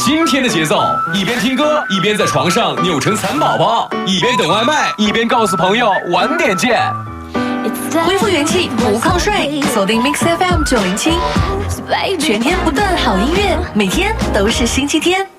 今天的节奏，一边听歌，一边在床上扭成蚕宝宝，一边等外卖，一边告诉朋友晚点见。 恢复元气，不抗睡，锁定 Mix FM 907，全天不断好音乐，每天都是星期天。